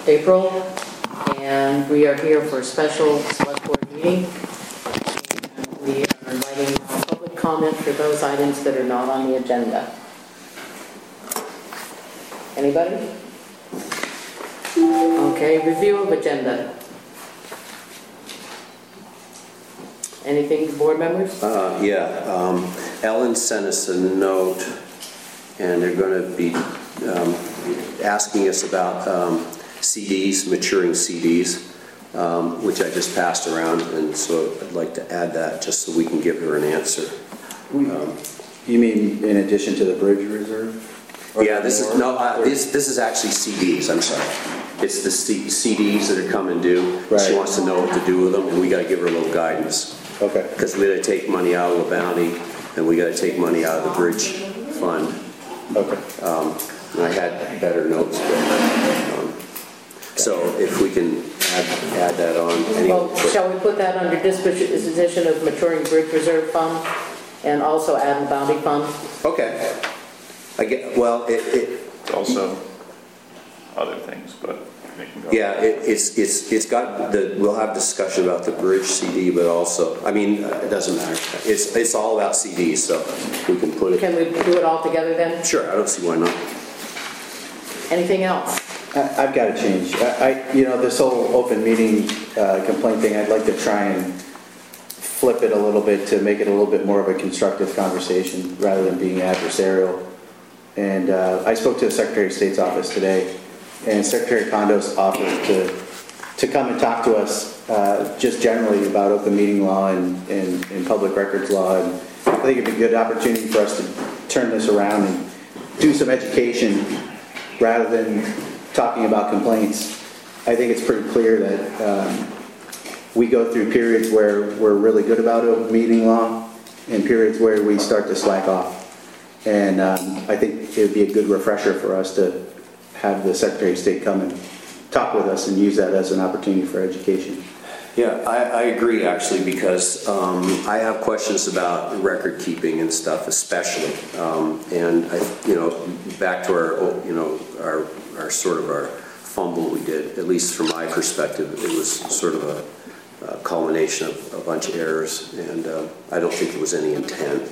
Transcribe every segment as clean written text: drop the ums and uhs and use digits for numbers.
April, and we are here for a special select board meeting. And we are inviting public comment for those items that are not on the agenda. Anybody? Okay, review of agenda. Anything, board members? Ellen sent us a note, and they're going to be asking us about CDs, maturing CDs, which I just passed around, and so I'd like to add that just so we can give her an answer. You mean in addition to the bridge reserve? Yeah, this is actually CDs. I'm sorry. It's the CDs that are coming due. Right. She wants to know what to do with them, and we got to give her a little guidance. Okay. Because we got to take money out of the bounty, and we got to take money out of the bridge fund. Okay. I had better notes, but, so if we can add that on. Well, shall we put that under disposition of maturing bridge reserve fund, and also add the bounty fund? Okay. I get. Well, it's also other things, but they can go. Yeah, it's got the. We'll have discussion about the bridge CD, but also, I mean, it doesn't matter. It's all about CDs, so we can put it. Can we do it all together then? Sure, I don't see why not. Anything else? I've got to change. This whole open meeting complaint thing, I'd like to try and flip it a little bit to make it a little bit more of a constructive conversation rather than being adversarial. And I spoke to the Secretary of State's office today, and Secretary Condos offered to come and talk to us just generally about open meeting law and public records law. And I think it'd be a good opportunity for us to turn this around and do some education rather than talking about complaints. I think it's pretty clear that we go through periods where we're really good about open meeting law and periods where we start to slack off. And I think it would be a good refresher for us to have the Secretary of State come and talk with us and use that as an opportunity for education. Yeah, I agree actually, because I have questions about record keeping and stuff, especially, and back to our sort of our fumble we did. At least from my perspective, it was sort of a culmination of a bunch of errors, and I don't think there was any intent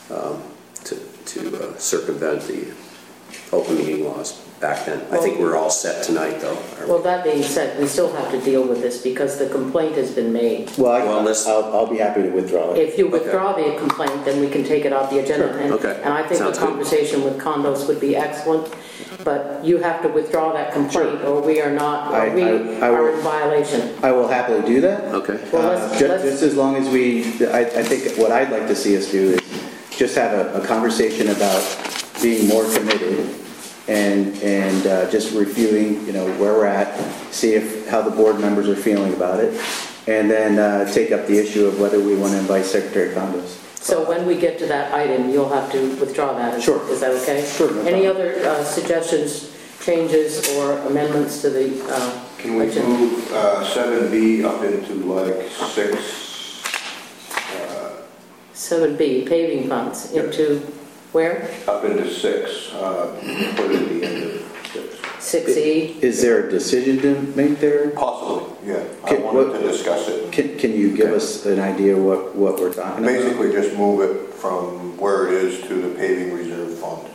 to circumvent the open meeting laws back then. I think we're all set tonight, though. Well, that being said, we still have to deal with this because the complaint has been made. Well, I'll be happy to withdraw it. If you withdraw the complaint, then we can take it off the agenda. Sure. And I think the conversation with Condos would be excellent, but you have to withdraw that complaint, or we are not. Are in violation. I will happily do that. Okay. Well, just as long as I think what I'd like to see us do is just have a conversation about being more committed and just reviewing, where we're at, see how the board members are feeling about it, and then take up the issue of whether we want to invite Secretary Condos. So when we get to that item, you'll have to withdraw that. Sure. Is that okay? Sure. No Any other suggestions, changes, or amendments to the Can we move 7B up into like 6? 7B, paving funds, into where? Up into 6. Put it at the end of 6. 6E? Is there a decision to make there? Possibly, yeah. I wanted to discuss it. Can you give us an idea what we're talking about? Basically just move it from where it is to the paving reserve fund.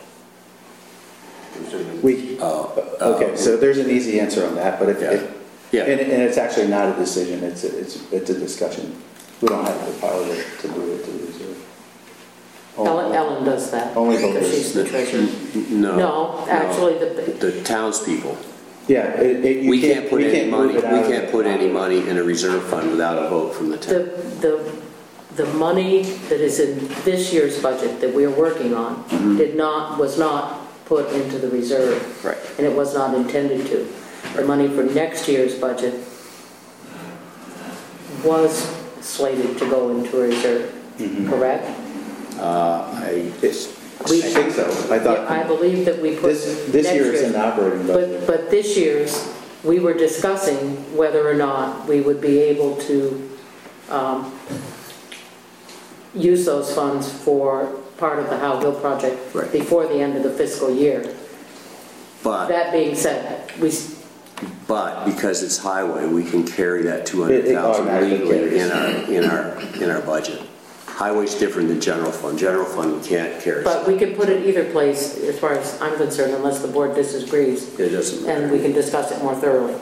Okay, so there's an easy answer on that, but and it's actually not a decision, it's a discussion. We don't have the power to move it to the reserve. Ellen does that. Only because she's the treasurer. No, actually the townspeople. Yeah, we can't put any money. We can't put any money in a reserve fund without a vote from the town. The money that is in this year's budget that we're working on was not put into the reserve, right? And it was not intended to. The money for next year's budget was slated to go into a reserve, correct? I think so. I believe that we put this year is an operating budget. But this year's, we were discussing whether or not we would be able to use those funds for part of the Howe Hill project before the end of the fiscal year. But that being said, But because it's highway, we can carry that It 200,000 automatically legally carries. in our budget. Highway's different than general fund. General fund, we can't carry. But we can put it either place, as far as I'm concerned, unless the board disagrees, It doesn't matter. and we can discuss it more thoroughly.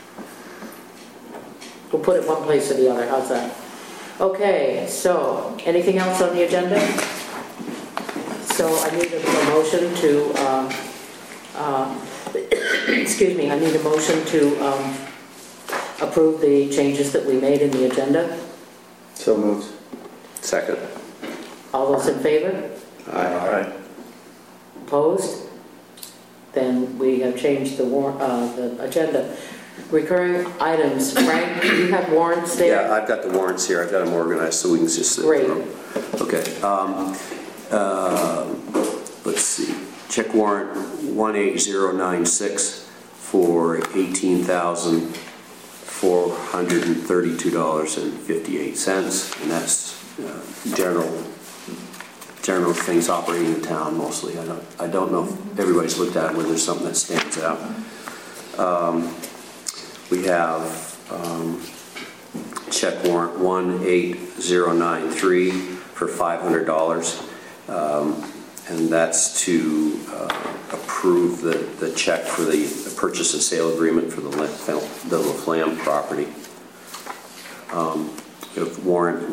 We'll put it one place or the other, how's that? Okay, so, anything else on the agenda? So I need a motion to, excuse me, I need a motion to approve the changes that we made in the agenda. So moved. Second. All those in favor? All right. Opposed? Then we have changed the agenda. Recurring items. Frank, do you have warrants there? Yeah, I've got the warrants here. I've got them organized so we can just sit Great. through them. Okay. Let's see. Check warrant 18096 for $18,432.58, and that's general things operating in town mostly. I don't know if everybody's looked at it, whether there's something that stands out. We have check warrant 18093 for $500, and that's to approve the check for the purchase and sale agreement for the Laflamme property. We have warrant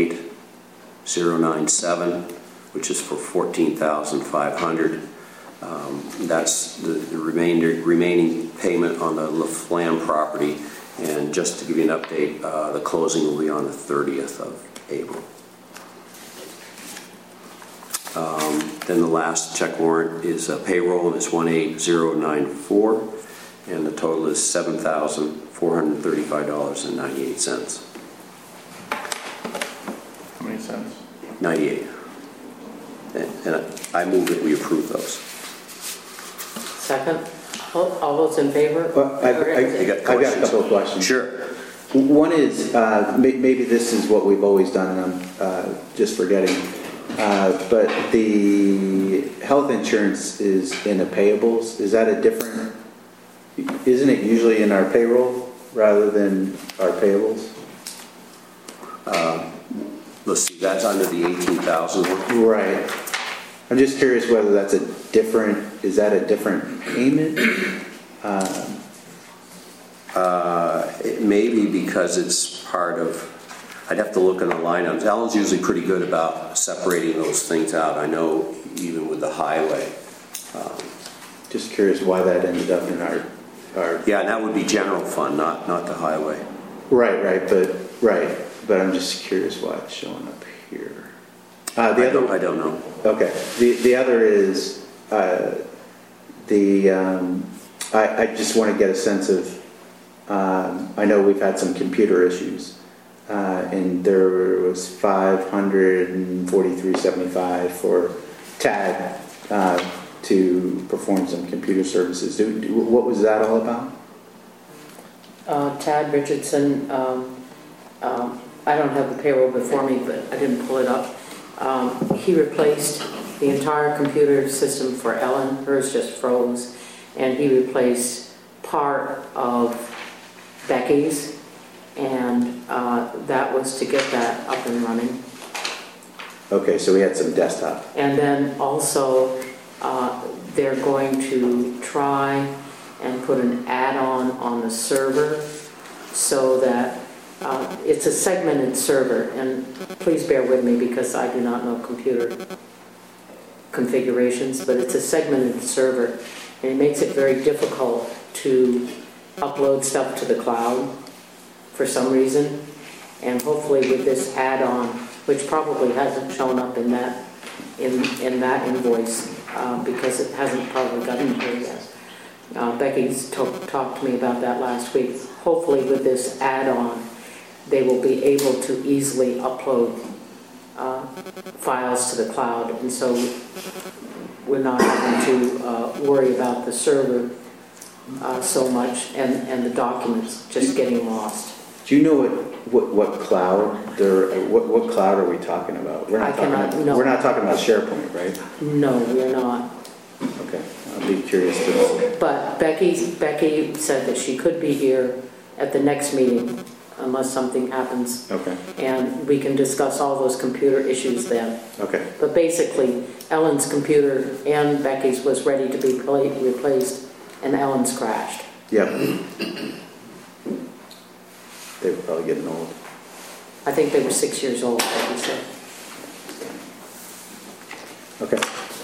18097, which is for $14,500. That's the remaining payment on the Laflamme property. And just to give you an update, the closing will be on the 30th of April. Then the last check warrant is payroll, and it's 18094, and the total is $7,435.98. How many cents? 98. And I move that we approve those. Second? All those in favor? Well, I've got a couple of questions. Sure. One is, maybe this is what we've always done, and I'm just forgetting, but the health insurance is in the payables. Is that a different, isn't it usually in our payroll rather than our payables? Let's see, that's under the 18,000 one. Right. I'm just curious whether that's a different, is that a different payment? It may be because it's part of, I'd have to look in the line items. Alan's usually pretty good about separating those things out. I know even with the highway. Just curious why that ended up in our Yeah, and that would be general fund, not the highway. Right, but I'm just curious why it's showing up here. I don't know. Okay. The other is I just want to get a sense of. I know we've had some computer issues, and there was $543.75 for TAD to perform some computer services. What was that all about? Tad Richardson, I don't have the payroll before me, but I didn't pull it up. He replaced the entire computer system for Ellen. Hers just froze. And he replaced part of Becky's, and that was to get that up and running. Okay, so we had some desktop. And then also, they're going to try and put an add-on on the server so that it's a segmented server. And please bear with me because I do not know computer configurations, but it's a segmented server, and it makes it very difficult to upload stuff to the cloud for some reason. And hopefully with this add-on, which probably hasn't shown up in that invoice because it hasn't probably gotten here yet. Becky's talked to me about that last week. Hopefully with this add-on, they will be able to easily upload files to the cloud, and so we're not having to worry about the server so much and the documents just getting lost. Do you know what cloud? What cloud are we talking about? We're not talking about SharePoint, right? No, we're not. Okay. I'll be curious to know. But Becky said that she could be here at the next meeting unless something happens. Okay, And we can discuss all those computer issues then. okay. But basically, Ellen's computer and Becky's was ready to be replaced, and Ellen's crashed. Yep. They were probably getting old. I think they were 6 years old, Becky said. Okay.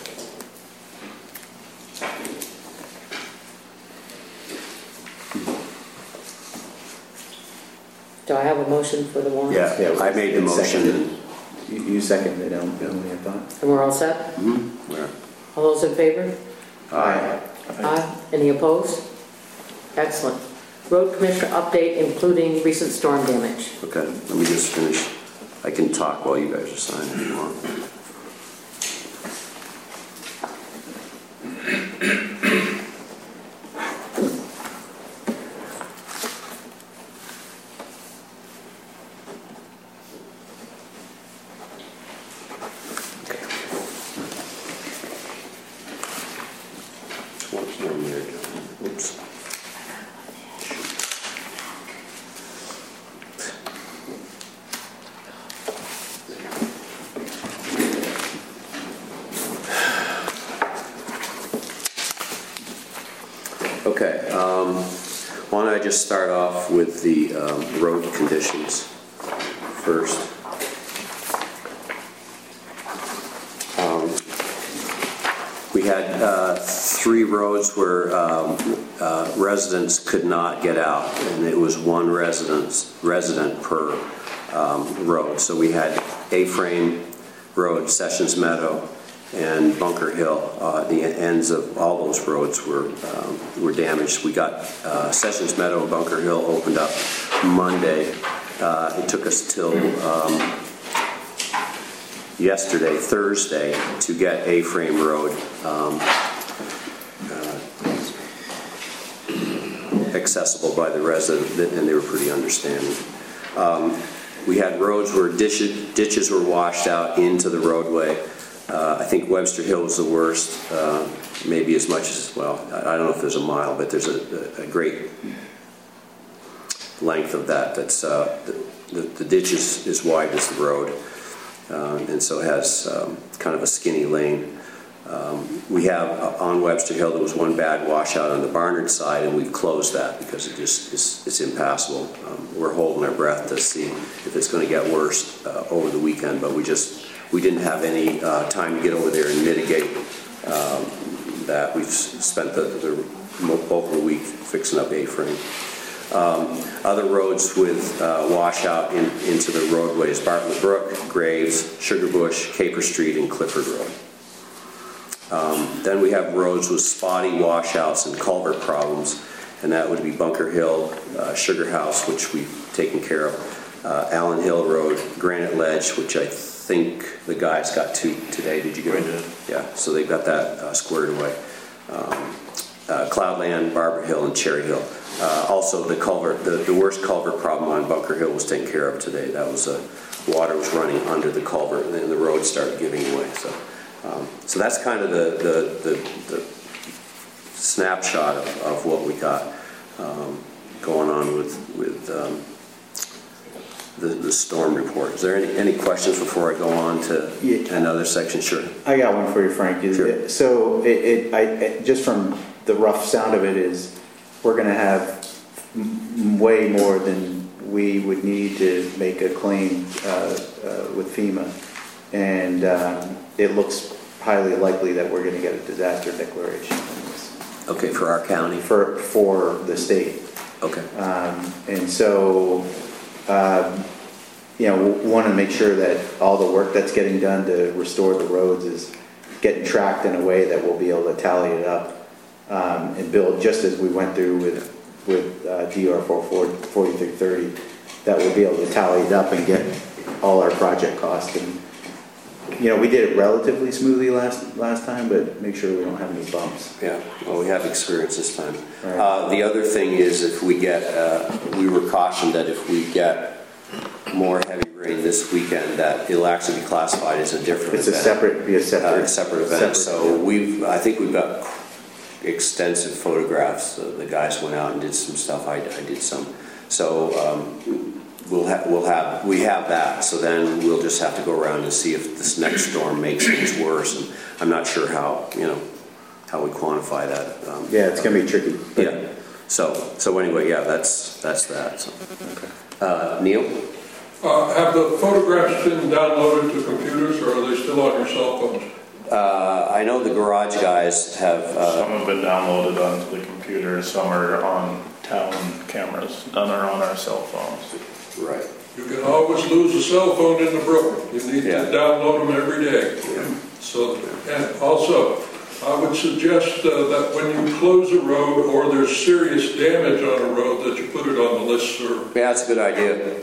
Do I have a motion for the warrant? Yeah, I made the It's motion. seconded. You seconded it, Emily, I thought. And we're all set? Yeah. All those in favor? Aye. Aye. Any opposed? Excellent. Road Commissioner update, including recent storm damage. Okay, let me just finish. I can talk while you guys are signing if you want. What's one there? Oops. Okay, why don't I just start off with the road conditions first. We had 3 roads where residents could not get out, and it was one resident per road. So we had A-Frame Road, Sessions Meadow, and Bunker Hill. The ends of all those roads were damaged. We got Sessions Meadow and Bunker Hill opened up Monday. It took us till yesterday, Thursday, to get A-Frame Road accessible by the resident, and they were pretty understanding. We had roads where ditches were washed out into the roadway. I think Webster Hill was the worst, maybe as much as, well, I don't know if there's a mile, but there's a great length of that. That's the ditch is as wide as the road, and so it has kind of a skinny lane. We have on Webster Hill, there was one bad washout on the Barnard side, and we've closed that because it just it's impassable. We're holding our breath to see if it's going to get worse over the weekend, but we didn't have any time to get over there and mitigate that. We've spent the bulk of the week fixing up A-Frame. Other roads with washout into the roadways: Bartlett Brook, Graves, Sugarbush, Caper Street, and Clifford Road. Then we have roads with spotty washouts and culvert problems, and that would be Bunker Hill, Sugar House, which we've taken care of, Allen Hill Road, Granite Ledge, which I think the guys got to today. Did you get it? Yeah, so they got that squared away. Cloudland, Barber Hill, and Cherry Hill. Also, the culvert, the worst culvert problem on Bunker Hill was taken care of today. That was water was running under the culvert, and then the road started giving away. So that's kind of the snapshot of what we got going on with the storm report. Is there any questions before I go on to another section? Sure. I got one for you, Frank. Sure. So I just from the rough sound of it is we're going to have way more than we would need to make a claim with FEMA, and it looks highly likely that we're going to get a disaster declaration on this. Okay, for our county? For the state. Okay. And so, want to make sure that all the work that's getting done to restore the roads is getting tracked in a way that we'll be able to tally it up and build, just as we went through with DR 4330, that we'll be able to tally it up and get all our project costs. And we did it relatively smoothly last time, but make sure we don't have any bumps. Yeah, well, we have experience this time. Right. The other thing is, if we get, we were cautioned that if we get more heavy rain this weekend, that it'll actually be classified as a different event. It's a separate separate event. So I think we've got extensive photographs. The guys went out and did some stuff. I did some. So we have that. So then we'll just have to go around and see if this next storm makes things worse. And I'm not sure how we quantify that. Yeah, it's going to be tricky. Yeah. So anyway, yeah, that's that. So. Neil? Have the photographs been downloaded to computers, or are they still on your cell phones? I know the garage guys have. Some have been downloaded onto the computer, some are on town cameras, none are on our cell phones. Right. You can always lose a cell phone in the brook. You need to download them every day. Yeah. So, and also, I would suggest that when you close a road or there's serious damage on a road, that you put it on the listserv. Yeah, that's a good idea.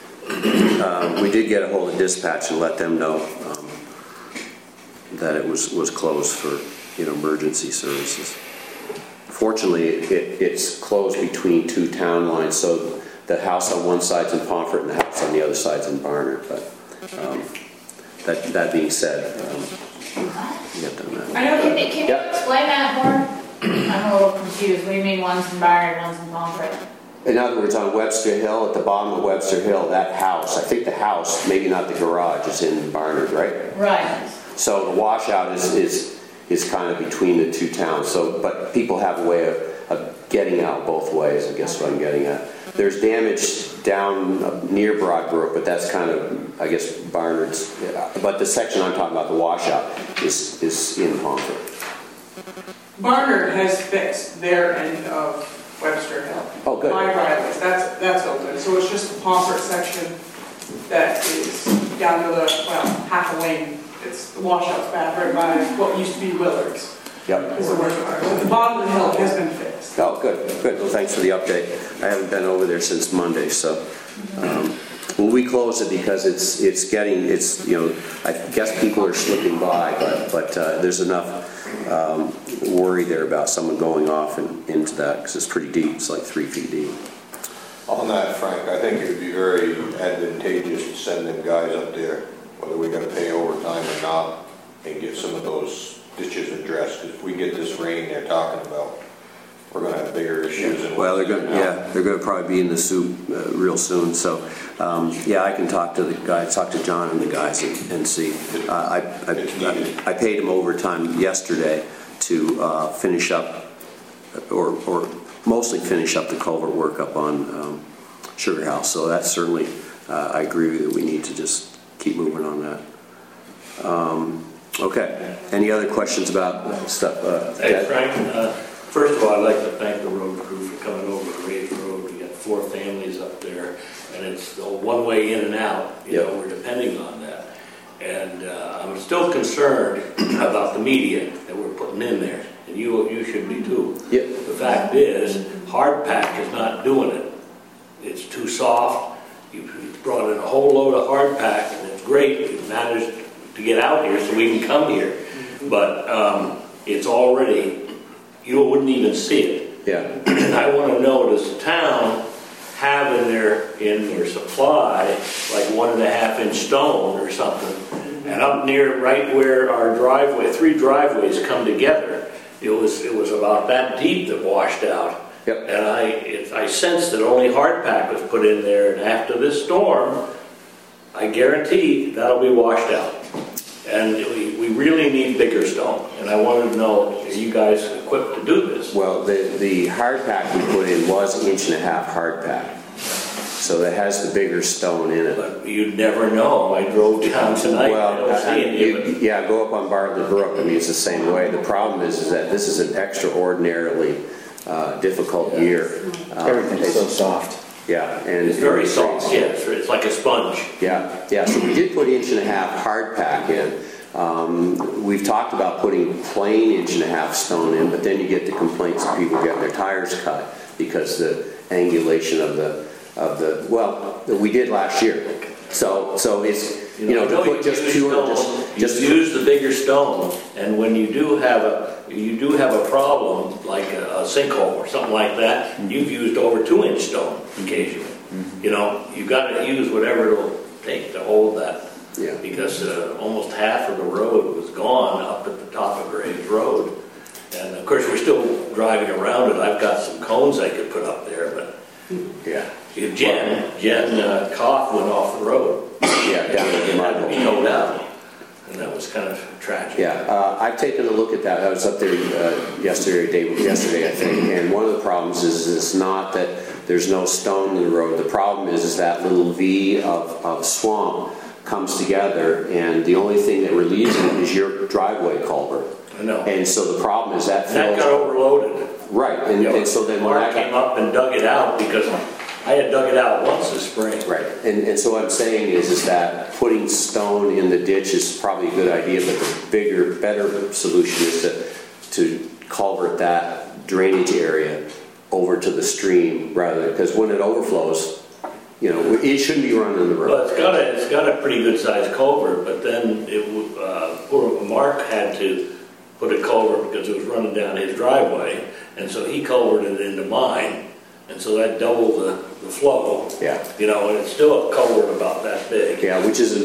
We did get a hold of dispatch and let them know that it was closed for emergency services. Fortunately, it's closed between two town lines, so the house on one side's in Pomfret and the house on the other side's in Barnard. But that being said, we have done that. I know. Can you explain that more? I'm a little confused. What do you mean one's in Barnard, one's in Pomfret? In other words, on Webster Hill, at the bottom of Webster Hill, that house, I think the house, maybe not the garage, is in Barnard, right? Right. So the washout is kind of between the two towns. So, but people have a way of getting out both ways, I guess what I'm getting at. There's damage down near Broadbrook, but that's kind of, I guess, Barnard's. But the section I'm talking about, the washout, is in Pomfret. Barnard has fixed their end of Webster Hill. Oh, good. My driveways, that's open. So it's just the Pomfret section that is down to half a lane. It's the washout's bad right by what used to be Willard's. Yep. Is the worst part. So the bottom of the hill has been fixed. Oh, good. Well, thanks for the update. I haven't been over there since Monday, so. Well, we closed it because it's I guess people are slipping by, but there's enough worry there about someone going off into that because it's pretty deep. It's like 3 feet deep. On that, Frank, I think it would be very advantageous to send them guys up there, whether we got to pay overtime or not, and get some of those ditches addressed. Because if we get this rain they're talking about, we're going to have bigger issues. Well, they're going to probably be in the soup real soon. So, I can talk to the guys, talk to John and the guys and see. I paid him overtime yesterday to finish up, or mostly finish up the culvert work up on Sugar House. So that's certainly, I agree with you that we need to just keep moving on that. Okay. Any other questions about stuff? Hey, Frank. First of all, I'd like to thank the road crew for coming over to Rage Road. We got 4 families up there, and it's the one way in and out. You know, we're depending on that. And I'm still concerned about the media that we're putting in there, and you should be too. Yep. The fact is, hard pack is not doing it. It's too soft. You brought in a whole load of hard pack, and it's great. We've managed to get out here so we can come here, but it's already. You wouldn't even see it. Yeah. And I want to know, does the town have in their supply like 1.5-inch stone or something? And up near right where our 3 driveways come together, it was about that deep that washed out. Yep. And I sensed that only hard pack was put in there, and after this storm, I guarantee that'll be washed out. And we really need bigger stone. And I wanted to know, are you guys equipped to do this? Well, the hard pack we put in was 1.5 inch hard pack. So that has the bigger stone in it. But you'd never know. I drove down tonight. Well, I don't see it. go up on Bartlett Brook. I mean, it's the same way. The problem is that this is an extraordinarily difficult year. Everything's so soft. Yeah, and It's very soft. Yeah, it's like a sponge. Yeah. So we did put 1.5 inch hard pack in. We've talked about putting plain 1.5 inch stone in, but then you get the complaints of people getting their tires cut because the angulation of the we did last year. So it's to put just pure just use the bigger stone, and when you do have a problem like a sinkhole or something like that, you've used over 2-inch stone occasionally. You've got to use whatever it'll take to hold that. Yeah. Because almost half of the road was gone up at the top of Graves Road, And of course, we're still driving around it. I've got some cones I could put up there, but Yeah. Jen Koff went off the road. Yeah, down at the It had to mud. be towed out, and that was kind of tragic. Yeah, I've taken a look at that. I was up there yesterday, I think, and one of the problems is it's not that there's no stone in the road. The problem is that little V of swamp comes together, and the only thing that relieves it is your driveway culvert. I know. And so the problem is that That fills. got overloaded. Right, and so then when Mark I came up and dug it out because I had dug it out once this spring. Right, and so what I'm saying is that putting stone in the ditch is probably a good idea, but the better solution is to culvert that drainage area over to the stream rather, because when it overflows, you know, it shouldn't be running in the road. Well, it's got a pretty good sized culvert, but then poor Mark had to put a culvert because it was running down his driveway, and so he culverted it into mine, and so that doubled the flow. Yeah. You know, and it's still a culvert about that big. Yeah, which is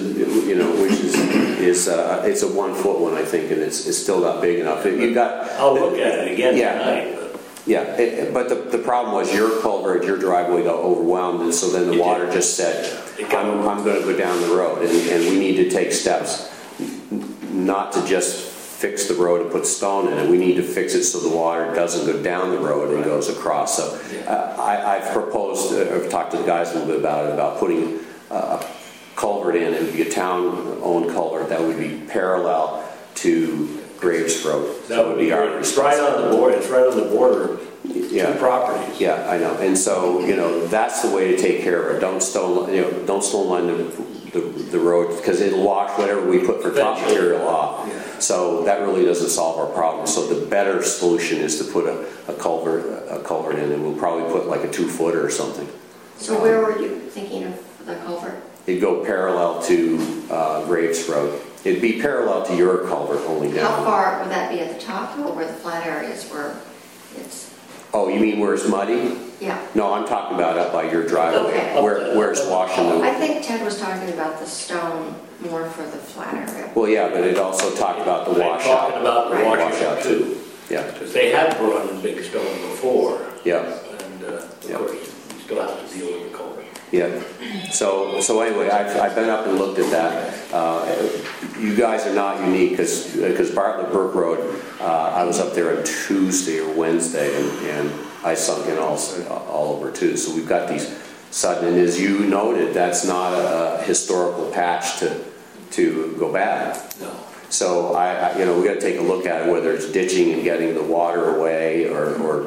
it's a 1 foot one, I think, and it's still not big enough. You've got. I'll look at it again Yeah. tonight. But Yeah, but the problem was your culvert, your driveway got overwhelmed, and so then the water just said, I'm going to go down the road, and we need to take steps, not to just fix the road and put stone in it. We need to fix it so the water doesn't go down the road and goes across. So I've proposed, I've talked to the guys a little bit about putting a culvert in. It would be a town-owned culvert that would be parallel to Graves Road. that would be our it's right on the border. It's right on the border of Yeah. two properties. Yeah, I know. And so, you know, that's the way to take care of it. Don't stone line the road, because it'll wash whatever we put for top material off. Yeah. So that really doesn't solve our problem. So the better solution is to put a culvert in, and we'll probably put like a 2-footer or something. So where were you thinking of the culvert? It'd go parallel to Graves Road. It'd be parallel to your culvert, only down. How far would that be at the top or where the flat areas were? It's, Oh, you mean where it's muddy? yeah. No, I'm talking about up by your driveway, Okay. where it's washing the. I think Ted was talking about the stone more for the flat area. Well, yeah, but it also talked about the They're washout. talking about the Right. washout too. Yeah, Because they had brought in big stone before. yeah, And of Yeah. course, you still have to deal with the culvert. yeah. So anyway, I've been up and looked at that. You guys are not unique, because Bartlett Brook Road, I was up there on Tuesday or Wednesday, and I sunk in all over too. So we've got these sudden, and as you noted, that's not a historical patch to go bad. No. So we got to take a look at it, whether it's ditching and getting the water away, or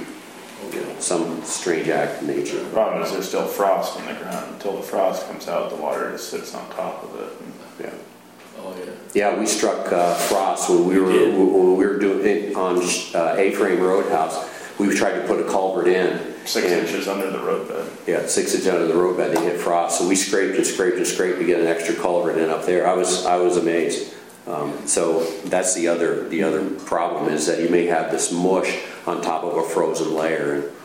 some strange act of nature. The problem is there's still frost in the ground. Until the frost comes out, the water just sits on top of it. Yeah. Oh, yeah. Yeah, we struck frost when we were doing it on A-Frame Roadhouse. We tried to put a culvert in. 6 inches under the roadbed. Yeah, 6 inches under the roadbed, they hit frost. So we scraped and scraped and scraped to get an extra culvert in up there. I was amazed. So that's the other problem, is that you may have this mush on top of a frozen layer, and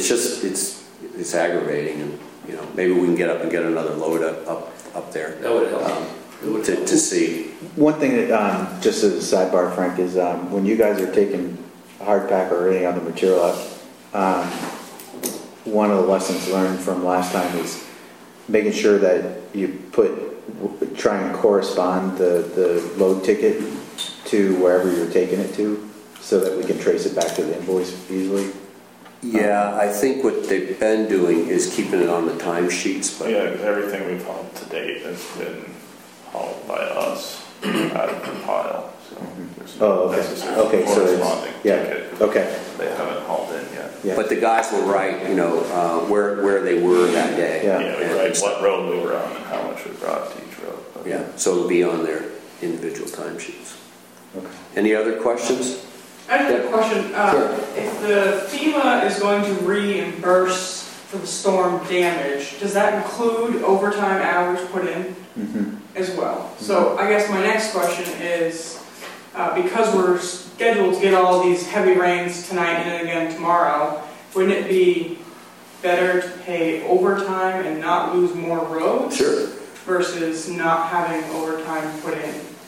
it's aggravating. And maybe we can get up and get another load up there. That would help. To see. One thing that, just as a sidebar, Frank, is when you guys are taking a hard pack or any other material out, one of the lessons learned from last time is making sure that you try and correspond the load ticket to wherever you're taking it to, so that we can trace it back to the invoice easily. Yeah, I think what they've been doing is keeping it on the timesheets. But yeah, everything we've hauled to date has been hauled by us out of the pile. So there's no Oh, okay. necessary Okay, so corresponding yeah, ticket. okay. They haven't hauled in yet. Yeah. But the guys were right, where they were that day. Yeah. Yeah, we write what road we were on and how much we brought to each road. But Yeah, so it'll be on their individual timesheets. Okay. Any other questions? I have a question. Sure. If the FEMA is going to reimburse for the storm damage, does that include overtime hours put in as well? So I guess my next question is, because we're scheduled to get all these heavy rains tonight and again tomorrow, wouldn't it be better to pay overtime and not lose more roads? Sure. Versus not having overtime put in?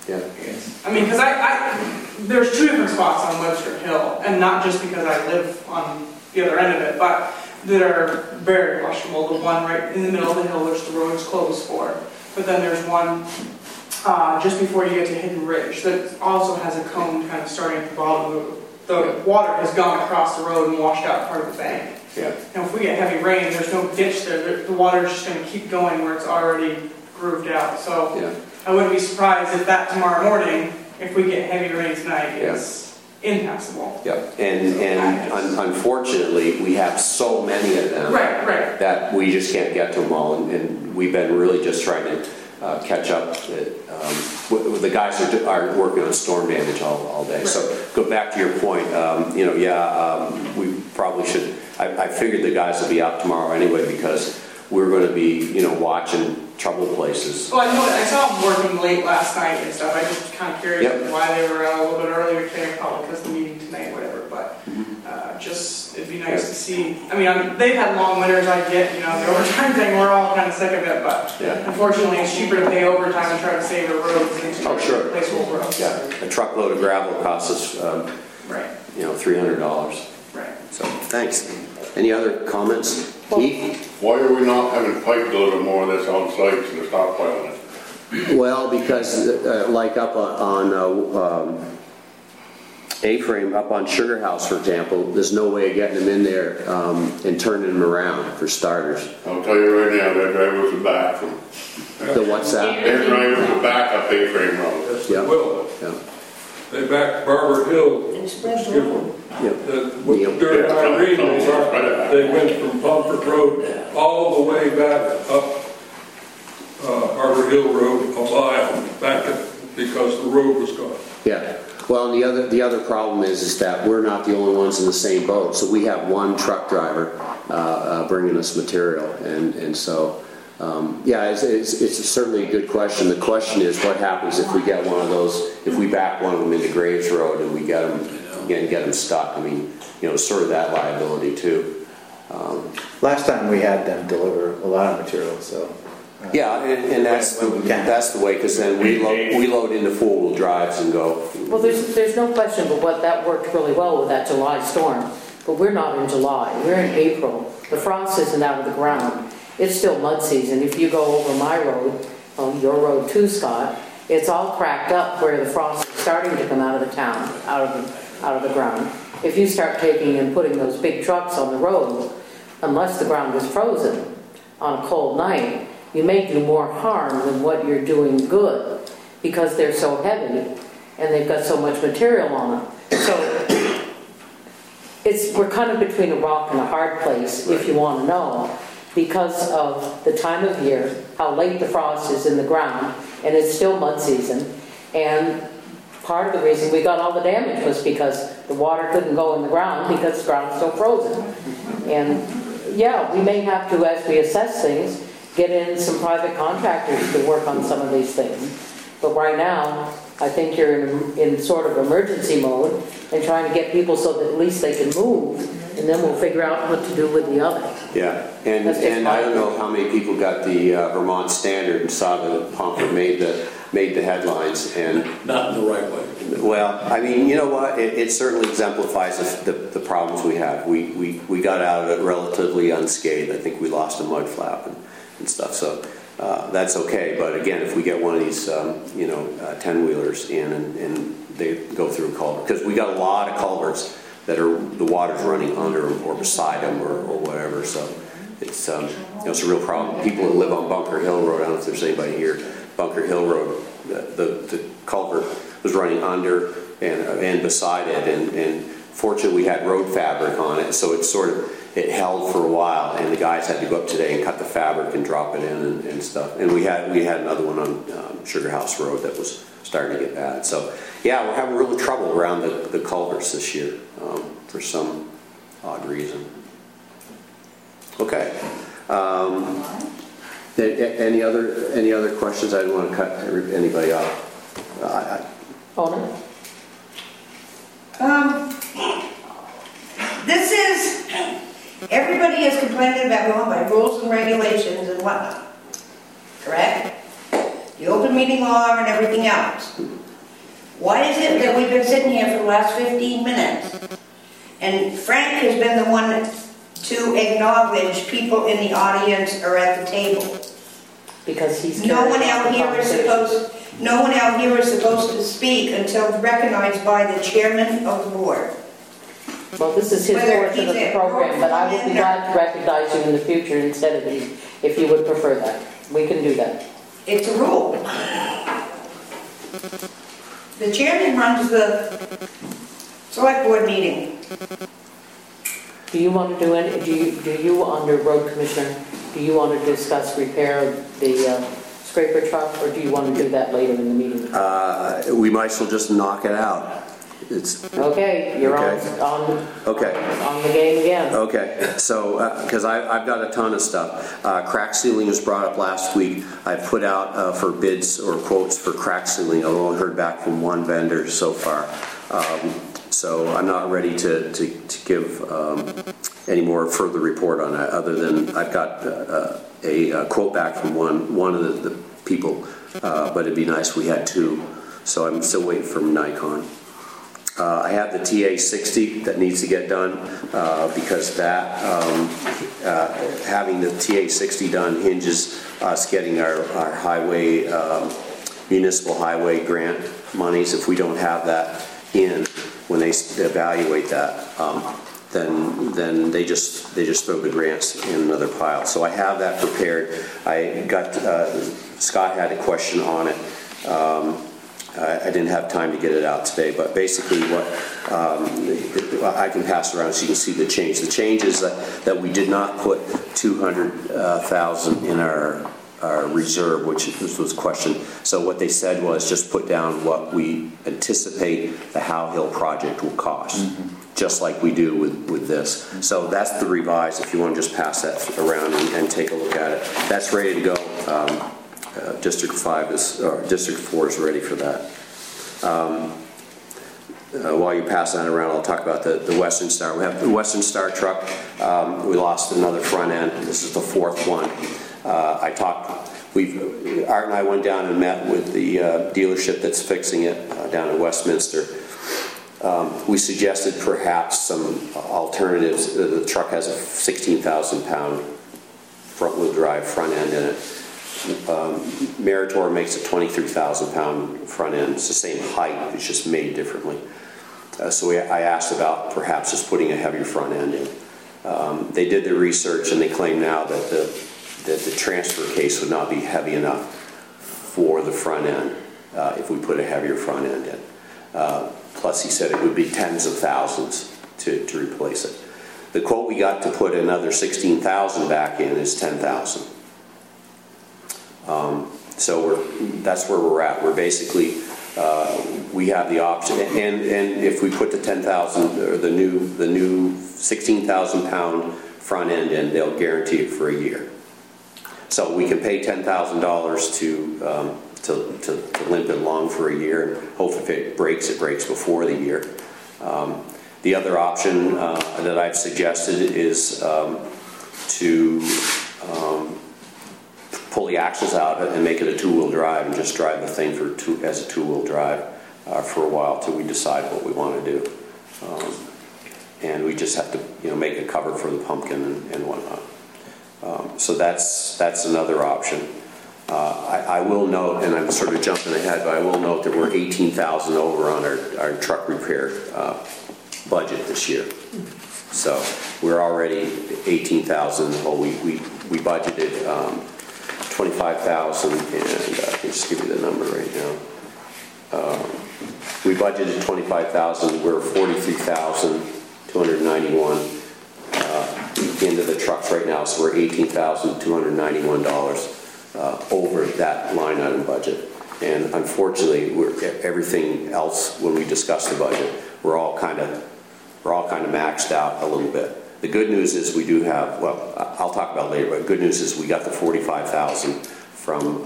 Yeah. I mean, because there's two different spots on Webster Hill, and not just because I live on the other end of it, but that are very questionable. The one right in the middle of the hill, which the road is closed for. But then there's one just before you get to Hidden Ridge that also has a cone kind of starting at the bottom. The water has gone across the road and washed out part of the bank. Yeah. Now, if we get heavy rain, there's no ditch there. The water is just going to keep going where it's already grooved out. So Yeah. I wouldn't be surprised if that tomorrow morning, if we get heavy rain tonight, is impassable. Yep, and unfortunately, we have so many of them. Right. That we just can't get to them all, and we've been really just trying to catch up. The guys are working on storm damage all day. So go back to your point, we probably should, I figured the guys will be out tomorrow anyway because we're going to be, watching trouble places. Well, I saw them working late last night and stuff. I just kind of curious why they were out a little bit earlier today, probably because of the meeting tonight, whatever. But it'd be nice to see. I mean, they've had long winters. I get, the overtime thing. We're all kind of sick of it, but unfortunately, it's cheaper to pay overtime and try to save a road than to replace old roads. Yeah, a truckload of gravel costs us, $300. Right. So thanks. Any other comments? Keith? Why are we not having pipe deliver more of this on site so they're stockpiling it? Well, because like up on A-frame, up on Sugar House, for example, there's no way of getting them in there and turning them around, for starters. I'll tell you right now, that driver's a back from... The what's that? Their driver's a back up A-frame road. Yes, they will. Yeah. They backed Barber Hill. During Irene, they went from Pomfret Road all the way back up Harbor Hill Road a mile back because the road was gone. Yeah. Well, and the other problem is that we're not the only ones in the same boat. So we have one truck driver bringing us material, and so it's certainly a good question. The question is, what happens if we get one of those? If we back one of them into Graves Road and we get them stuck? I mean, sort of that liability too. Last time we had them deliver a lot of material, so. And that's the way, because then we load into four-wheel drives and go. Well, there's no question but what that worked really well with that July storm. But we're not in July. We're in April. The frost isn't out of the ground. It's still mud season. If you go over my road, your road too, Scott, it's all cracked up where the frost is starting to come out of the town, out of the ground. If you start taking and putting those big trucks on the road, unless the ground is frozen on a cold night, you may do more harm than what you're doing good because they're so heavy and they've got so much material on them. So we're kind of between a rock and a hard place, if you want to know, because of the time of year, how late the frost is in the ground, and it's still mud season. And part of the reason we got all the damage was because the water couldn't go in the ground because the ground's still frozen. And we may have to, as we assess things, get in some private contractors to work on some of these things. But right now, I think you're in sort of emergency mode and trying to get people so that at least they can move, and then we'll figure out what to do with the other. Yeah, and I don't know how many people got the Vermont Standard and saw that Pomfret made the headlines, and not in the right way. Well, I mean, you know what? It certainly exemplifies the problems we have. We got out of it relatively unscathed. I think we lost a mud flap and stuff, so that's okay. But again, if we get one of these 10-wheelers in and they go through a culvert, because we got a lot of culverts that are the water's running under them or beside them or whatever, so it's it's a real problem. People that live on Bunker Hill Road, I don't know if there's anybody here, Bunker Hill Road, the culvert was running under and beside it, and fortunately we had road fabric on it, so it held for a while, and the guys had to go up today and cut the fabric and drop it in and stuff. And we had another one on Sugar House Road that was starting to get bad. So yeah, we're having real trouble around the culverts this year for some odd reason. Okay. Any other questions? I didn't want to cut anybody off. This is, everybody is complaining about going by rules and regulations and whatnot, correct? the open meeting law and everything else. Why is it that we've been sitting here for the last 15 minutes? And Frank has been the one to acknowledge people in the audience or at the table. Because he's No one out here is supposed to speak until recognized by the chairman of the board. Well, this is his Whether portion of he's the a program, but I would be road glad to recognize you in the future instead of me, if you would prefer that. We can do that. It's a rule. The chairman runs the select board meeting. Do you want to do any, do you under road commissioner, do you want to discuss repair of the scraper truck, or do you want to do that later in the meeting? We might as well just knock it out. It's Okay, you're Okay. on the game again. Okay, so, because I've got a ton of stuff. Crack sealing was brought up last week. I put out for bids or quotes for crack sealing. I've only heard back from one vendor so far. So I'm not ready to give any more further report on that, other than I've got a quote back from one of the people, but it'd be nice if we had two. So I'm still waiting for Nikon. I have the TA60 that needs to get done because that having the TA60 done hinges us getting our highway municipal highway grant monies. If we don't have that in when they evaluate that, then they just throw the grants in another pile. So I have that prepared. I got Scott had a question on it. I didn't have time to get it out today, but basically what I can pass around so you can see the change. The change is that we did not put 200,000 in our reserve, which was questioned. So what they said was just put down what we anticipate the Howe Hill project will cost, just like we do with this. So that's the revised, if you want to just pass that around and take a look at it. That's ready to go. District 4 is ready for that. While you pass that around, I'll talk about the Western Star. We have the Western Star truck. We lost another front end. This is the fourth one. Art and I went down and met with the dealership that's fixing it down in Westminster. We suggested perhaps some alternatives. The truck has a 16,000-pound front-wheel drive front end in it. Meritor makes a 23,000-pound front end. It's the same height, it's just made differently. So I asked about perhaps just putting a heavier front end in. They did their research and they claim now that the transfer case would not be heavy enough for the front end if we put a heavier front end in. Plus he said it would be tens of thousands to replace it. The quote we got to put another 16,000 back in is 10,000. So that's where we're at. We're basically, we have the option, and if we put the 10,000 or the new 16,000-pound front end in, they'll guarantee it for a year. So we can pay $10,000 to limp it along for a year, and hopefully if it breaks before the year. The other option that I've suggested is to pull the axles out and make it a two-wheel drive and just drive the thing as a two-wheel drive for a while till we decide what we want to do. And we just have to, make a cover for the pumpkin and whatnot. So that's another option. I will note, and I'm sort of jumping ahead, but I will note that we're 18,000 over on our truck repair budget this year. So we're already 18,000. Well, we budgeted 25,000, and I can just give you the number right now. We budgeted 25,000. We're 43,291 into the trucks right now, so we're $18,291 over that line item budget. And unfortunately, everything else when we discuss the budget, we're all kind of maxed out a little bit. The good news is we do have, well, I'll talk about it later, but good news is we got the 45,000 from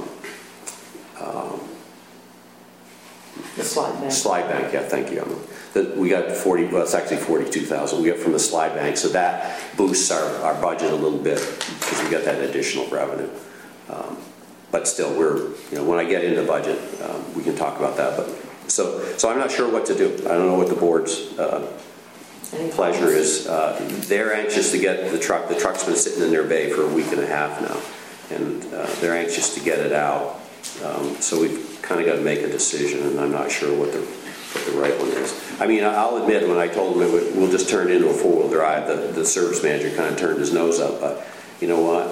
the slide bank. Slide bank, yeah, thank you. We got it's actually 42,000 we got from the slide bank, so that boosts our budget a little bit because we got that additional revenue. but still, when I get into budget, we can talk about that. But so I'm not sure what to do. I don't know what the board's pleasure is. They're anxious to get the truck. The truck's been sitting in their bay for a week and a half now, and they're anxious to get it out. So we've kind of got to make a decision, and I'm not sure what the right one is. I mean, I'll admit, when I told them we'll just turn it into a four-wheel drive, the service manager kind of turned his nose up. But you know what?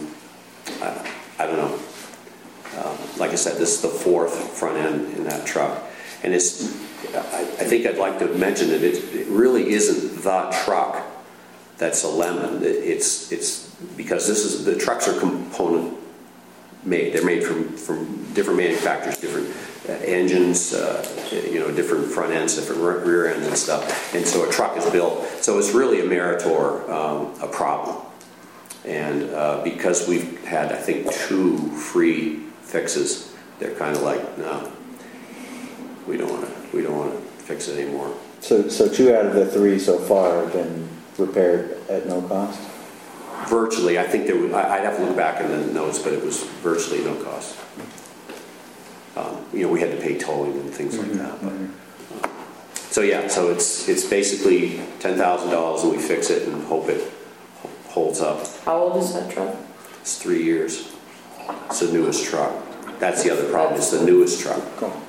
I don't know. Like I said, this is the fourth front end in that truck, and I think I'd like to mention that it really isn't the truck that's a lemon. It's because the trucks are component made. They're made from different manufacturers, different engines, different front ends, different rear ends and stuff. And so a truck is built. So it's really a Meritor a problem. And because we've had, I think, 2 free fixes, they're kind of like, no, we don't want to fix it anymore. So 2 out of the 3 so far have been repaired at no cost? Virtually, I think I'd have to look back in the notes, but it was virtually no cost. We had to pay towing and things like that. But, so it's basically $10,000 and we fix it and hope it holds up. How old is that truck? It's 3 years. It's the newest truck. That's the other problem. It's the newest truck.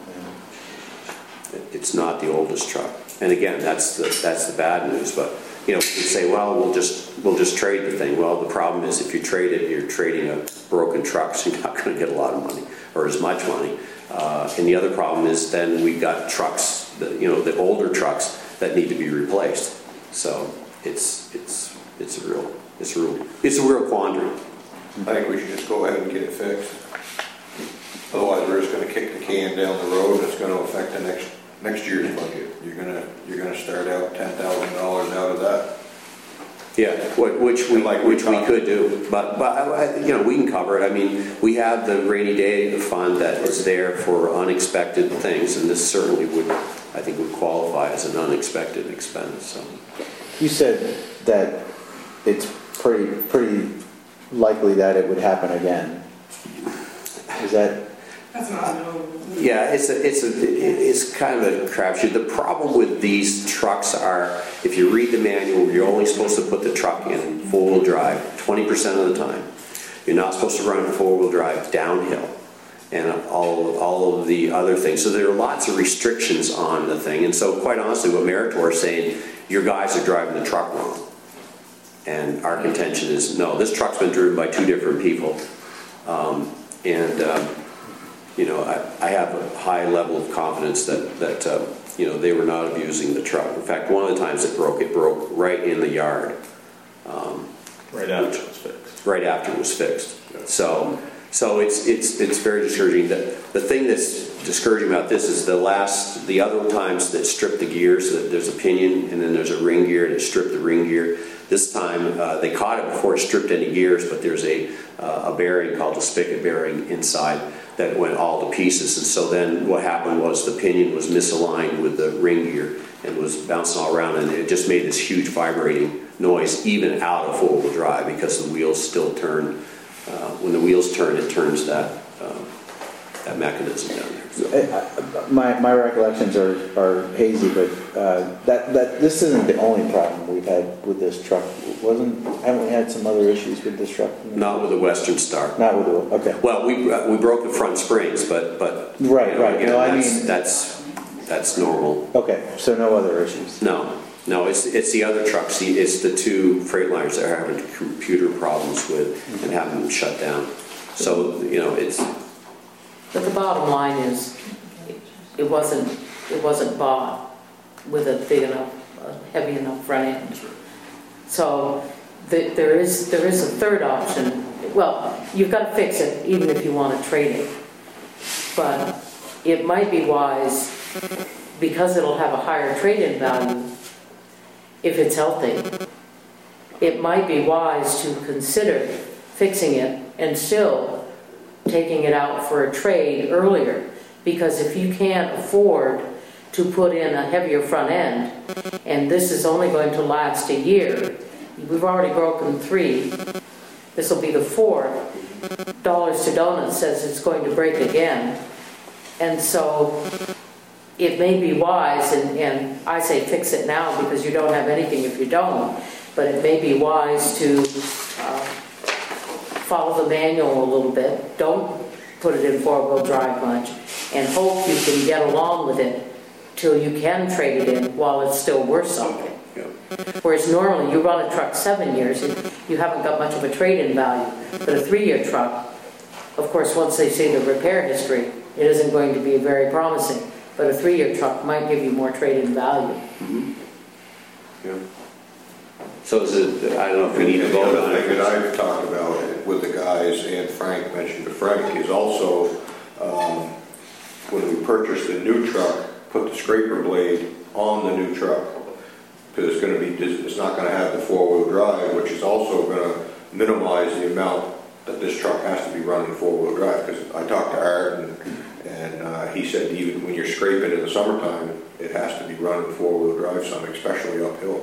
It's not the oldest truck. And again, that's the bad news. But you say, well, we'll just trade the thing. Well, the problem is if you trade it, you're trading a broken truck, so you're not going to get a lot of money or as much money. And the other problem is then we've got trucks, the older trucks that need to be replaced. So it's a real quandary. I think we should just go ahead and get it fixed. Otherwise, we're just going to kick the can down the road, and it's going to affect the next year's budget. You're going to start out $10,000 out of that. Yeah, which we could do, but we can cover it. I mean, we have the rainy day fund that is there for unexpected things, and this certainly would qualify as an unexpected expense. So. You said that it's pretty likely that it would happen again. Is that? That's not no. Yeah, it's kind of a crapshoot. The problem with these trucks are, if you read the manual, you're only supposed to put the truck in four-wheel drive 20% of the time. You're not supposed to run four-wheel drive downhill and all of the other things. So there are lots of restrictions on the thing. And so quite honestly, what Meritor is saying, your guys are driving the truck wrong. And our contention is, no, this truck's been driven by 2 different people. I have a high level of confidence that they were not abusing the truck. In fact, one of the times it broke right in the yard. Right after it was fixed. Right after it was fixed. So it's very discouraging. The thing that's discouraging about this is the other times that stripped the gears, there's a pinion and then there's a ring gear that stripped the ring gear. This time they caught it before it stripped any gears, but there's a bearing called a spigot bearing inside that went all to pieces. And so then what happened was the pinion was misaligned with the ring gear and was bouncing all around, and it just made this huge vibrating noise even out of four-wheel drive because the wheels still turn. When the wheels turn, it turns that mechanism down there. So. My recollections are hazy, but this isn't the only problem we've had with this truck. Haven't we had some other issues with this truck? Not with the Western Star. Not with the okay. Well, we broke the front springs, but right. Again, no, that's normal. Okay, so no other issues. No, it's the other trucks. It's the 2 Freightliners that are having computer problems with and having them shut down. So it's. But the bottom line is, it wasn't bought with a big enough, heavy enough front end. So there is a third option. Well, you've got to fix it even if you want to trade it. But it might be wise, because it'll have a higher trade-in value if it's healthy. It might be wise to consider fixing it and still taking it out for a trade earlier, because if you can't afford to put in a heavier front end, and this is only going to last a year, we've already broken 3, this will be the 4th, Dollars to Donuts says it's going to break again. And so it may be wise, and I say fix it now because you don't have anything if you don't, but it may be wise to follow the manual a little bit. Don't put it in four-wheel drive much, and hope you can get along with it till you can trade it in while it's still worth something. Whereas normally you run a truck 7 years and you haven't got much of a trade-in value. But a 3-year truck, of course, once they see the repair history, it isn't going to be very promising. But a 3-year truck might give you more trade-in value. Mm-hmm. Yeah. So is it, I don't know if we need to vote on it. The other thing that I've talked about with the guys, and Frank mentioned to Frank, is also when we purchase the new truck, put the scraper blade on the new truck. Because it's going to be, it's not going to have the four-wheel drive, which is also going to minimize the amount that this truck has to be running four-wheel drive. Because I talked to Art, and he said even when you're scraping in the summertime, it has to be running four-wheel drive some, especially uphill.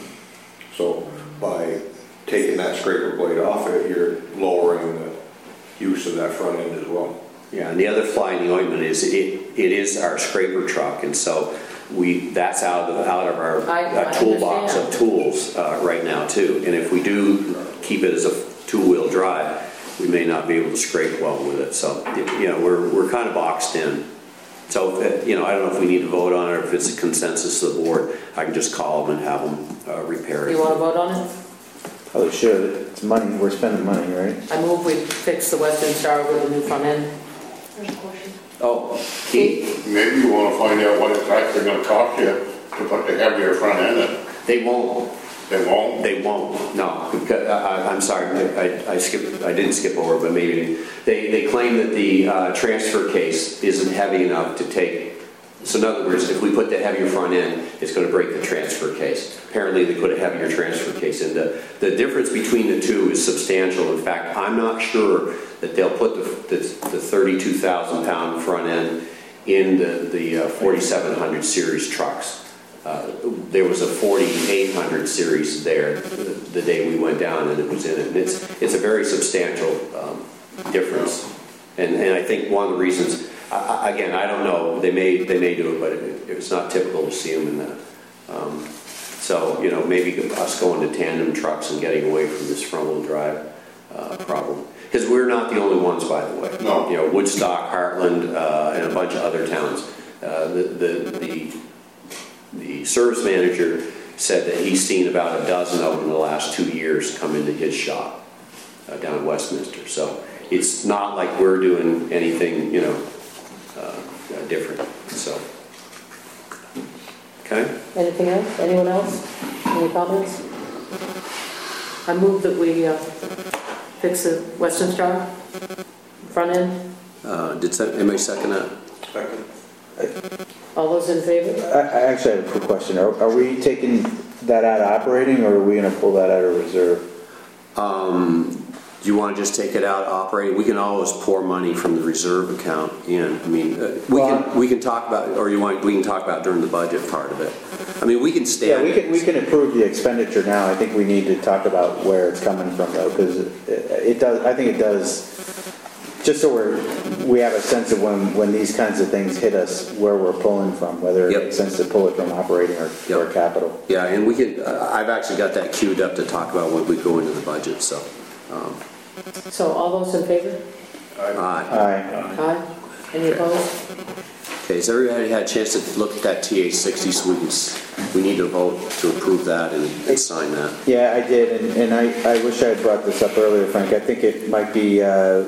So by taking that scraper blade off it, you're lowering the use of that front end as well. Yeah, and the other fly in the ointment is it is our scraper truck, and so that's out of our toolbox of tools right now too. And if we do keep it as a two-wheel drive, we may not be able to scrape well with it. So we're kind of boxed in. So I don't know if we need to vote on it or if it's a consensus of the board. I can just call them and have them repair it. You want to vote on it? Oh, we should. It's money. We're spending money, right? I move we fix the Western Star with a new front end. Oh, Keith? Maybe you want to find out what it's actually going to cost you to put the heavier front end in. They won't. They won't? They won't, no. Because, I'm sorry, I didn't skip over, but maybe. They claim that the transfer case isn't heavy enough to take. So in other words, if we put the heavier front end, it's going to break the transfer case. Apparently they put a heavier transfer case in. The difference between the two is substantial. In fact, I'm not sure that they'll put the 32,000 pound front end in the 4700 series trucks. There was a 4800 series there the day we went down, and it was in it. And it's a very substantial difference. And I think one of the reasons, again, I don't know, they may do it, but it's not typical to see them in that. So maybe us going to tandem trucks and getting away from this front-wheel drive problem. Because we're not the only ones, by the way. No. Woodstock, Heartland, and a bunch of other towns. The service manager said that he's seen about a dozen of them in the last 2 years come into his shop down in Westminster. So it's not like we're doing anything, different. So, okay. Anything else? Anyone else? Any comments? I move that we fix the Western Star front end. Did anybody second that? Second. All those in favor? I actually have a quick question. Are we taking that out of operating, or are we going to pull that out of reserve? Do you want to just take it out operating? We can always pour money from the reserve account in. I mean, we can talk about, or we can talk about during the budget part of it. I mean, we can stand. Yeah, we can approve the expenditure now. I think we need to talk about where it's coming from, though, because it does. I think it does. Just so we have a sense of when these kinds of things hit us, where we're pulling from, whether it makes sense to pull it from operating or capital. Yeah, and we can. I've actually got that queued up to talk about when we go into the budget. So. So all those in favor? Aye. Aye. Any opposed? Okay, has everybody had a chance to look at that TA60 so we need to vote to approve that and sign that? Yeah, I did, and I wish I had brought this up earlier, Frank. I think it might be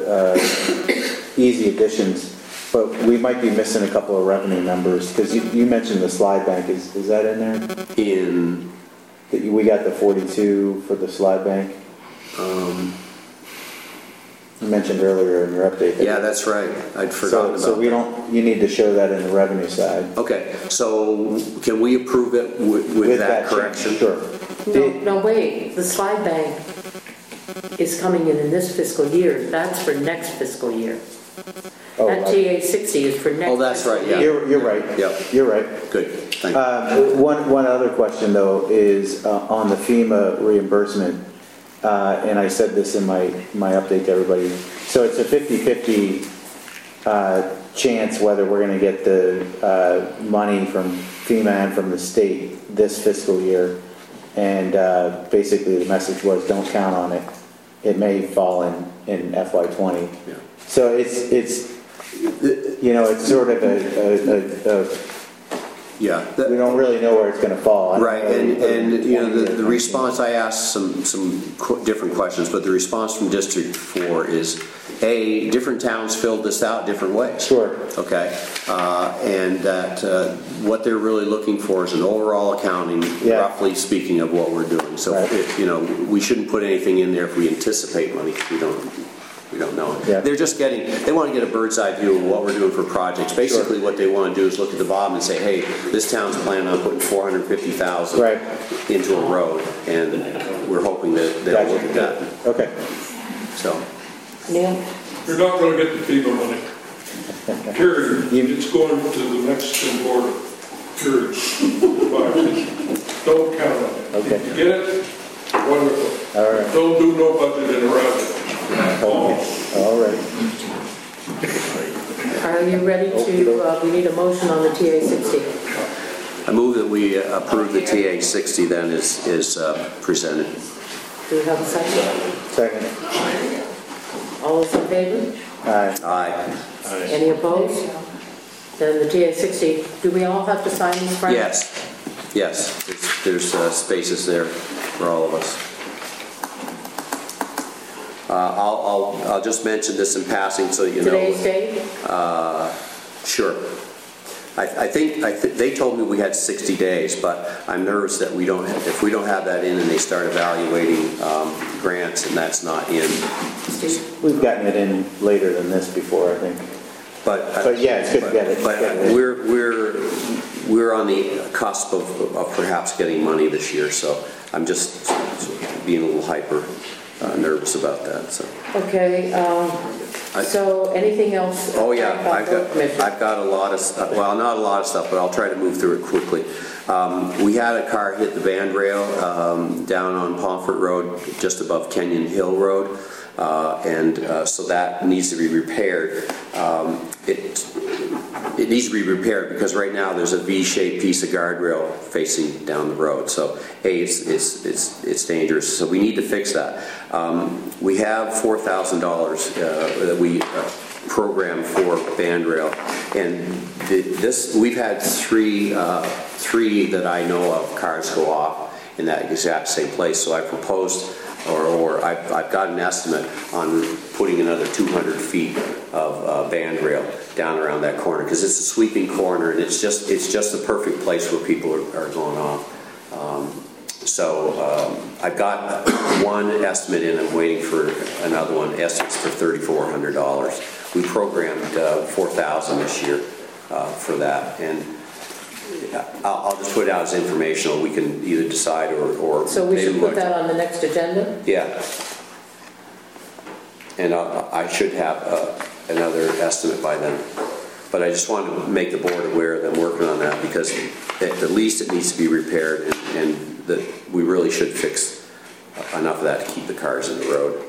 easy additions, but we might be missing a couple of revenue numbers, because you mentioned the slide bank. Is that in there? We got the 42 for the slide bank. You mentioned earlier in your update. Yeah, that's right. I'd forgotten about that. So you need to show that in the revenue side. Okay, so can we approve it with that correction? Sure. No, wait. The slide bank is coming in this fiscal year. That's for next fiscal year. Oh, that TA60 is for next. Oh, that's right. Yeah, you're right. Yep. You're right. Good. Thank you. One other question though is on the FEMA reimbursement. and I said this in my update to everybody, so it's a 50-50 chance whether we're going to get the money from FEMA and from the state this fiscal year. And basically the message was, don't count on it. It may fall in FY20. Yeah. So it's it's sort of a Yeah. we don't really know where it's going to fall. Right, and the response, I asked some different questions, but the response from District 4 is, A, different towns filled this out different ways. Sure. Okay, and that what they're really looking for is an overall accounting, roughly speaking, of what we're doing. So, right. We shouldn't put anything in there if we anticipate money. We don't know. Yeah. They want to get a bird's eye view of what we're doing for projects. Basically, what they want to do is look at the bottom and say, hey, this town's planning on putting $450,000 right. into a road, and we're hoping that they'll look at that. Okay. So. Neil? You're not going to get the FEMA money. Period. It's going to the Mexican border. Period. Don't count on it. Okay. If you get it, wonderful. All right. Don't do no budgeting around it. All right. Are you ready to, we need a motion on the TA60. I move that we approve the TA60 then is presented. Do we have a second? Second. All those in favor? Aye. Aye. Any opposed? Then the TA60, do we all have to sign this, Frank? Yes. There's spaces there for all of us. I'll just mention this in passing so you know. Today's date? Sure. I think they told me we had 60 days, but I'm nervous that if we don't have that in and they start evaluating grants and that's not in. We've gotten it in later than this before, I think. But yeah, it's good to get it. But we're on the cusp of perhaps getting money this year, so I'm just being a little hyper nervous about that. So. Okay. So anything else? Oh yeah, I've got a lot of stuff. Well, not a lot of stuff, but I'll try to move through it quickly. We had a car hit the band rail down on Pomfret Road, just above Kenyon Hill Road, and so that needs to be repaired. It needs to be repaired because right now there's a V-shaped piece of guardrail facing down the road. So, it's dangerous. So we need to fix that. We have $4,000 that we programmed for band rail, and we've had three that I know of cars go off in that exact same place. So I proposed, or I've got an estimate on putting another 200 feet of band rail down around that corner because it's a sweeping corner and it's just the perfect place where people are going off. So I've got one estimate in. I'm waiting for another one. Estimates for $3,400. We programmed $4,000 this year for that, and I'll just put it out as informational. We can either decide or so we should put that on the next agenda? Yeah. And I should have another estimate by then. But I just wanted to make the board aware that I'm working on that because at the least it needs to be repaired and that we really should fix enough of that to keep the cars in the road.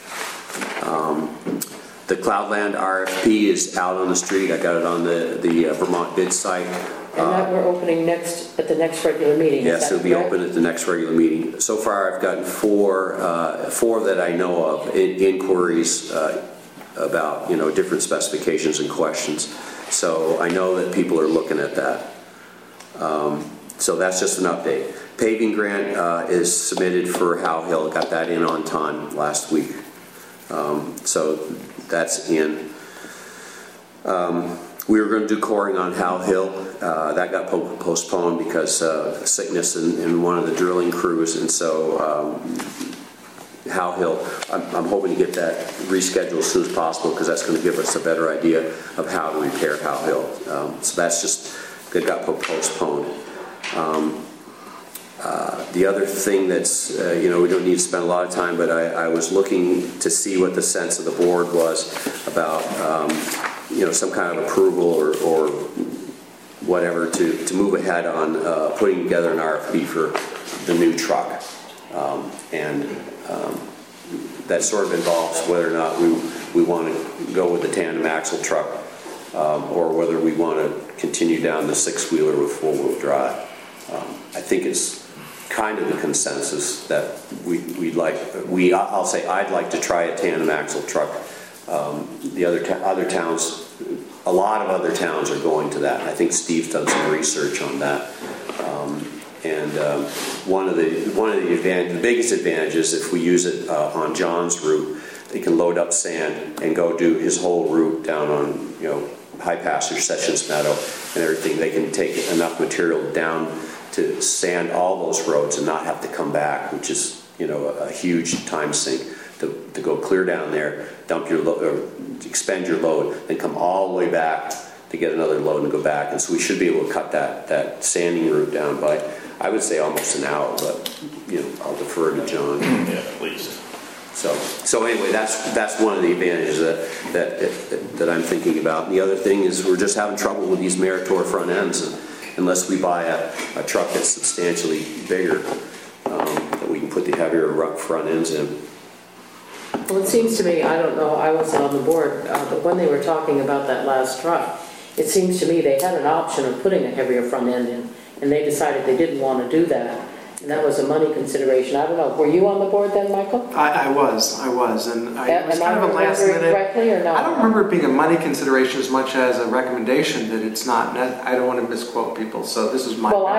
The Cloudland RFP is out on the street. I got it on the Vermont bid site. And that we're opening at the next regular meeting. Yes, it'll be open at the next regular meeting. So far, I've gotten four that I know of inquiries about different specifications and questions. So I know that people are looking at that. So that's just an update. Paving grant is submitted for Howe Hill. Got that in on time last week. So that's in. We were going to do coring on Howe Hill. That got postponed because of sickness in one of the drilling crews, and so Howe Hill, I'm hoping to get that rescheduled as soon as possible because that's going to give us a better idea of how to repair Howe Hill. So that's just, it got postponed. The other thing that's, we don't need to spend a lot of time, but I was looking to see what the sense of the board was about some kind of approval or whatever to move ahead on putting together an RFP for the new truck. And that sort of involves whether or not we want to go with the tandem axle truck or whether we want to continue down the six-wheeler with four-wheel drive. I think it's kind of the consensus that I'll say I'd like to try a tandem axle truck. The other towns, a lot of other towns are going to that. I think Steve's done some research on that. One of the biggest advantages, if we use it on John's route, they can load up sand and go do his whole route down on High Passage, Sessions Meadow, and everything. They can take enough material down to sand all those roads and not have to come back, which is a huge time sink to go clear down there, dump your load, or expend your load, then come all the way back to get another load and go back. And so we should be able to cut that sanding route down by, I would say, almost an hour, but I'll defer to John. Yeah, at least. So anyway, that's one of the advantages that I'm thinking about. And the other thing is we're just having trouble with these Meritor front ends, unless we buy a truck that's substantially bigger, that we can put the heavier front ends in. Well, it seems to me, I don't know, I wasn't on the board, but when they were talking about that last truck, it seems to me they had an option of putting a heavier front end in, and they decided they didn't want to do that. And that was a money consideration. I don't know, were you on the board then, Michael? I was, and it was kind of a last minute. Correctly or not? I don't remember it being a money consideration as much as a recommendation that it's not. I don't want to misquote people, so this is my. Well,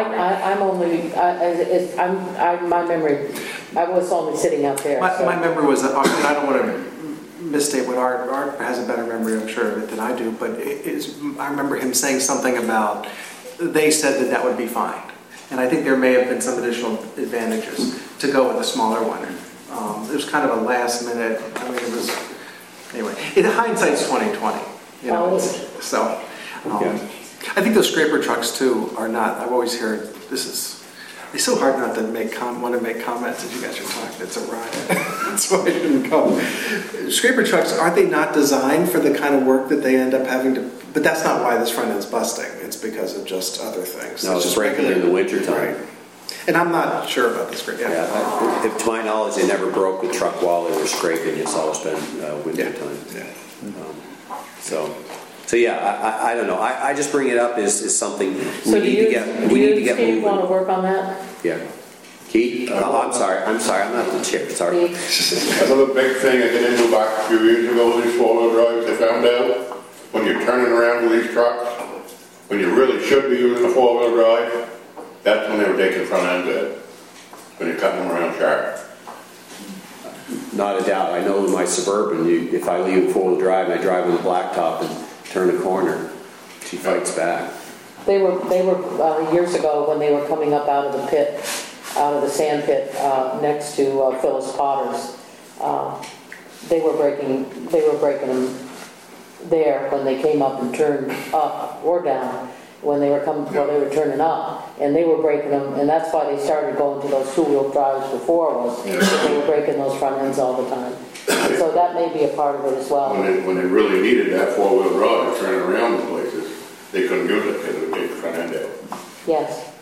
my memory. I was only sitting out there. My memory was, and I don't want to misstate what Art has a better memory, I'm sure, of it than I do, but I remember him saying something about, they said that would be fine. And I think there may have been some additional advantages to go with a smaller one. It was kind of a last minute, anyway, in hindsight's 2020, so. I think those scraper trucks too are not, I've always heard, it's so hard not to want to make comments as you guys are talking. It's a riot. That's why I didn't come. Scraper trucks, aren't they not designed for the kind of work that they end up having to? But that's not why this front end's busting. It's because of just other things. No, it's just breaking in the wintertime. Right. And I'm not sure about the scraper. Yeah, to my knowledge, they never broke the truck while they were scraping. It's always been wintertime. Yeah. So yeah, I don't know. I just bring it up as something we need to get moving. Do you want to work on that? Yeah. Keith? I'm sorry. I'm not the chair. Sorry. Another big thing I get into back a few years ago with these four-wheel drives, I found out when you're turning around with these trucks, when you really should be using a four-wheel drive, that's when they were taking front ends in, when you're cutting them around sharp. Not a doubt. I know in my Suburban, if I leave four-wheel drive and I drive on the blacktop and turn a corner, she fights back. They were years ago when they were coming up out of the pit, out of the sand pit next to Phyllis Potter's. They were breaking them there when they came up and turned up or down. When they were turning up, and they were breaking them, and that's why they started going to those two-wheel drives before was they were breaking those front ends all the time. So that may be a part of it as well. When they really needed that four-wheel drive turning around in places, they couldn't use it because it would take the front end out. Yes.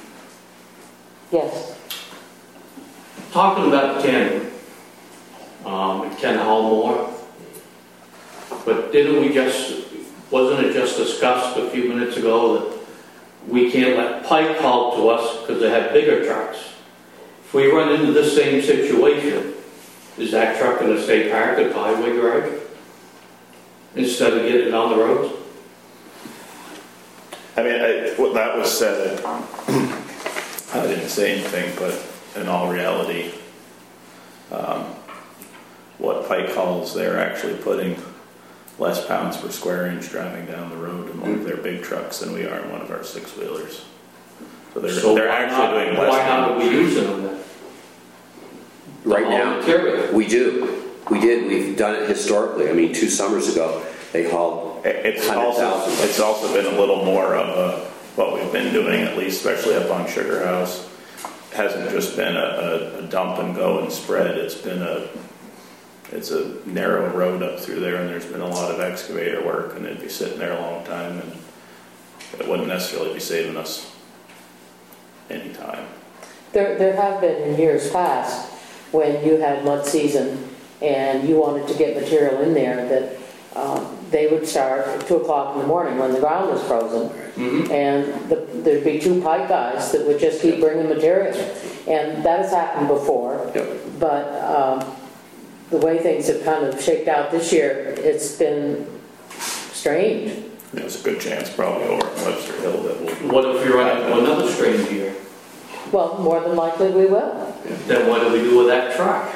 Yes. Talking about the tandem, it can haul more, but wasn't it just discussed a few minutes ago that we can't let Pike haul to us because they have bigger trucks? If we run into this same situation, is that truck going to stay parked at the highway garage instead of getting on the roads? I mean, what that was said, I didn't say anything, but in all reality, what Pike hauls, they're actually putting less pounds per square inch driving down the road in one of their big trucks than we are in one of our six-wheelers. So they're actually doing less. Why not are we using them then? Right now, we do. We did. We've done it historically. I mean, 2 summers ago, they hauled. It's also been a little more of what we've been doing, at least, especially up on Sugar House. It hasn't just been a dump and go and spread. It's a narrow road up through there, and there's been a lot of excavator work, and it'd be sitting there a long time, and it wouldn't necessarily be saving us any time. There have been in years past when you had mud season and you wanted to get material in there, that they would start at 2 o'clock in the morning when the ground was frozen. And there'd be 2 pipe guys that would just keep bringing material. And that has happened before. But the way things have kind of shaked out this year, it's been strange. There's a good chance probably over in Webster Hill that will. What if we run into another strange year? Well, more than likely we will. Then what do we do with that truck?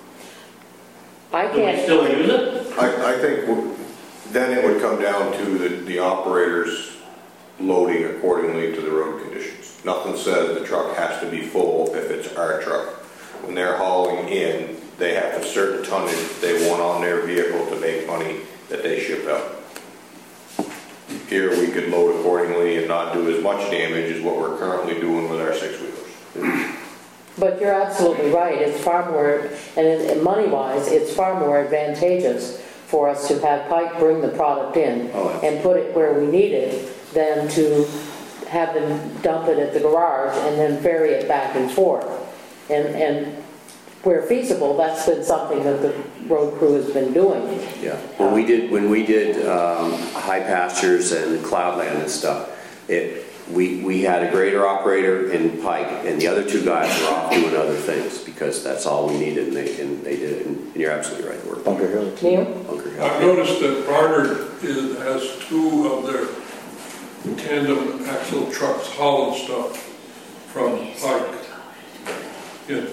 I Do we can't. still use it? I think then it would come down to the operators loading accordingly to the road conditions. Nothing says the truck has to be full if it's our truck. When they're hauling in, they have a certain tonnage they want on their vehicle to make money that they ship out. Here we could load accordingly and not do as much damage as what we're currently doing with our 6-wheelers. But you're absolutely right. It's far more, and money-wise, it's far more advantageous for us to have Pike bring the product in and put it where we need it than to have them dump it at the garage and then ferry it back and forth. And where feasible, that's been something that the road crew has been doing. Yeah. When we did High Pastures and Cloudland and stuff, we had a grader operator in Pike, and the other 2 guys were off doing other things because that's all we needed, and they did it. And you're absolutely right. We're Bunker Hill. Neil? Bunker Hill. I've noticed that Barnard has 2 of their tandem axle trucks hauling stuff from Pike. Yeah.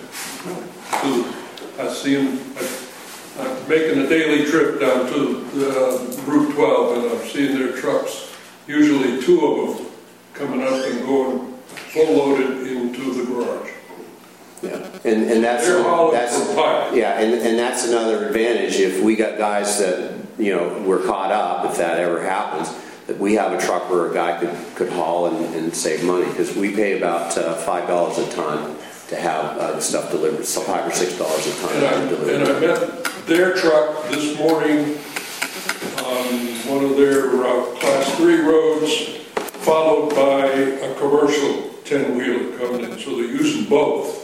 I see them. I'm making a daily trip down to Route 12, and I'm seeing their trucks. Usually 2 of them coming up and going full loaded into the garage. Yeah, and that's yeah, and that's another advantage. If we got guys that we're caught up, if that ever happens, that we have a truck where a guy could haul and save money, because we pay about $5 a ton to have the stuff delivered, so $5 or $6 a ton delivered. And I met their truck this morning on one of their class 3 roads, followed by a commercial 10-wheeler coming in, so they're using both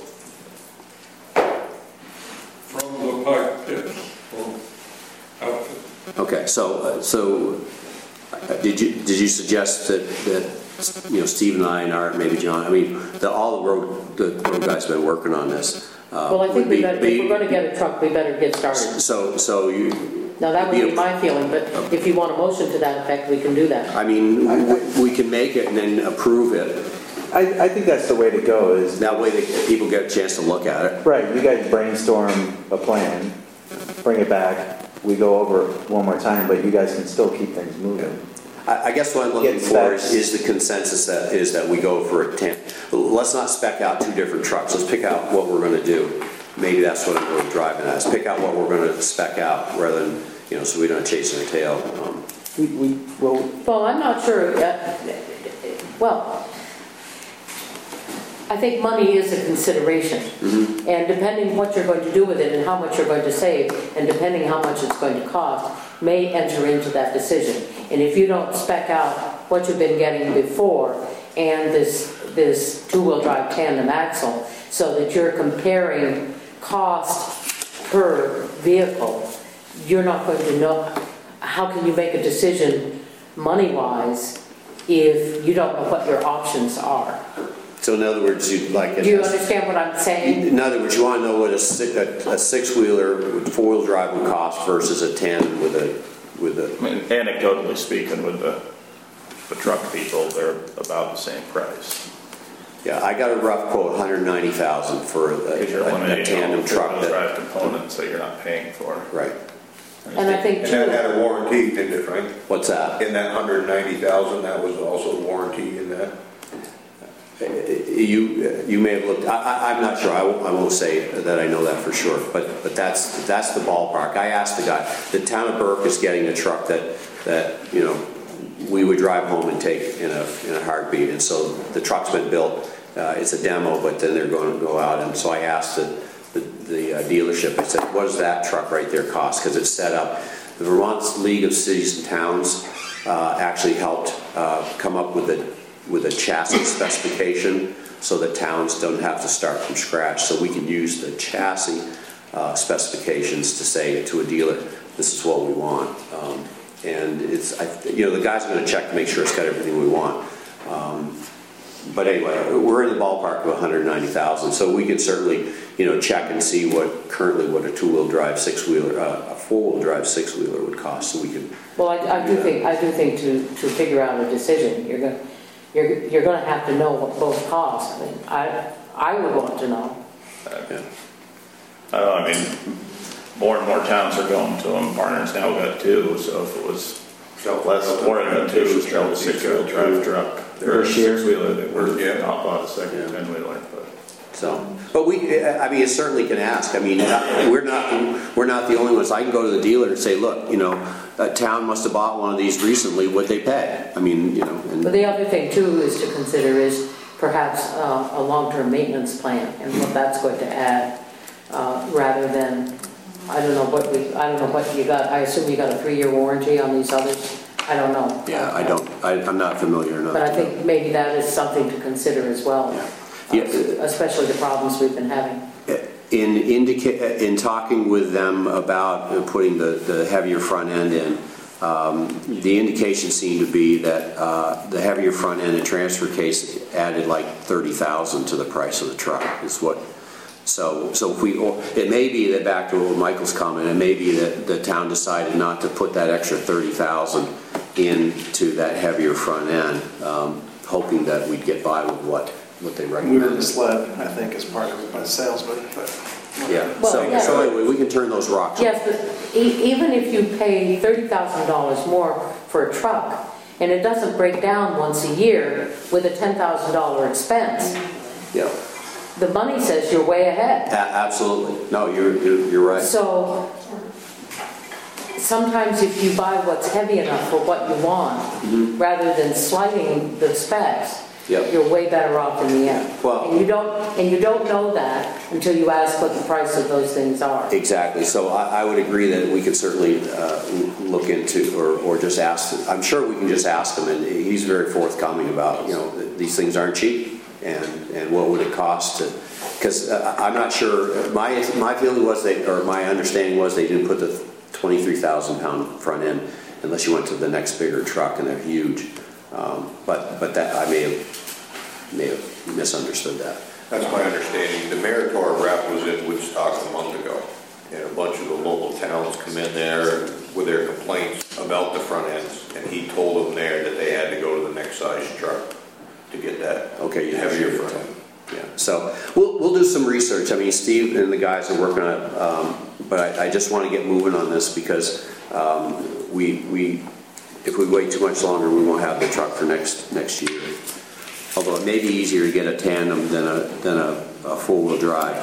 from the Pike pit outfit. Okay, so did you suggest that Steve and I and Art, maybe John, I mean, all the road guys have been working on this. Well, I think if we're going to get a truck, we better get started. So you. Now, that would be my feeling, but if you want a motion to that effect, we can do that. I mean, we can make it and then approve it. I think that's the way to go. Is that way people get a chance to look at it. Right. You guys brainstorm a plan, bring it back. We go over it one more time, but you guys can still keep things moving. I guess what I'm looking for is the consensus that we go for a 10. Let's not spec out 2 different trucks. Let's pick out what we're going to do. Maybe that's what we're driving at. Let's pick out what we're going to spec out rather than, so we don't chase our tail. Well, I'm not sure. Well, I think money is a consideration. And depending what you're going to do with it and how much you're going to save, and depending how much it's going to cost, may enter into that decision. And if you don't spec out what you've been getting before and this 2-wheel drive tandem axle, so that you're comparing cost per vehicle, you're not going to know. How can you make a decision money-wise if you don't know what your options are? So in other words, you'd like it. Do you understand what I'm saying? In other words, you want to know what a 6-wheeler with 4-wheel drive would cost versus a tandem with a. I mean, anecdotally speaking, with the truck people, they're about the same price. Yeah, I got a rough quote, $190,000 for a tandem truck. Drive components that you're not paying for. Right. And I think and that had a warranty, didn't it, Frank? What's that? In that $190,000, that was also warranty in that. You may have looked. I'm not sure. I won't say that I know that for sure. But that's the ballpark. I asked the guy. The town of Burke is getting a truck that we would drive home and take in a heartbeat. And so the truck's been built. It's a demo, but then they're going to go out. And so I asked the dealership. I said, "What does that truck right there cost?" Because it's set up. The Vermont League of Cities and Towns actually helped come up with a chassis specification. so that towns don't have to start from scratch. So we can use the chassis specifications to say to a dealer, this is what we want. And the guys are going to check to make sure it's got everything we want. But anyway, we're in the ballpark of 190,000, so we can certainly, check and see what a two-wheel drive six-wheeler, a four-wheel drive six-wheeler would cost, so we can. Well, I do think to figure out a decision, you're going to have to know what both cost. I mean, I would want to know. I mean, more and more towns are going to them. Barnard's now got 2, so if it was more than 2, sell a six-wheel drive truck. They're a six-wheeler that we're not bought a second 10-wheeler. But it certainly can ask. I mean, we're not the only ones. I can go to the dealer and say, look, a town must have bought one of these recently. What'd they pay? I mean, But the other thing too is to consider is perhaps a long-term maintenance plan and what that's going to add, rather than I don't know what you got. I assume you got a 3-year warranty on these others. I don't know. Yeah, I don't. I'm not familiar enough. But I think maybe that is something to consider as well. Yeah. Especially the problems we've been having. In talking with them about putting the heavier front end in, the indication seemed to be that the heavier front end and transfer case added like $30,000 to the price of the truck. Is what. So if it may be that, back to Michael's comment, it may be that the town decided not to put that extra $30,000 into that heavier front end, hoping that we'd get by with what they recommend. We were misled, I think, as part of it by the salesman. But yeah. So anyway, we can turn those rocks. Yes, but even if you pay $30,000 more for a truck, and it doesn't break down once a year with a $10,000 expense. Yeah. The money says you're way ahead. Absolutely. No, you're right. So sometimes if you buy what's heavy enough for what you want, rather than sliding the specs, you're way better off in the end. Well, and you don't know that until you ask what the price of those things are. Exactly. So I would agree that we could certainly look into or just ask. I'm sure we can just ask him, and he's very forthcoming about these things aren't cheap. And what would it cost to? Because I'm not sure. My feeling was my understanding was they didn't put the 23,000-pound front end unless you went to the next bigger truck, and they're huge. But that I may have misunderstood that. That's my understanding. The Meritor rep was in Woodstock a month ago, and a bunch of the local towns come in there with their complaints about the front ends, and he told them there that they had to go to the next size truck to get that heavier front end. Yeah, so we'll do some research. I mean, Steve and the guys are working on it, but I just want to get moving on this because if we wait too much longer, we won't have the truck for next year. Although it may be easier to get a tandem than a four-wheel drive.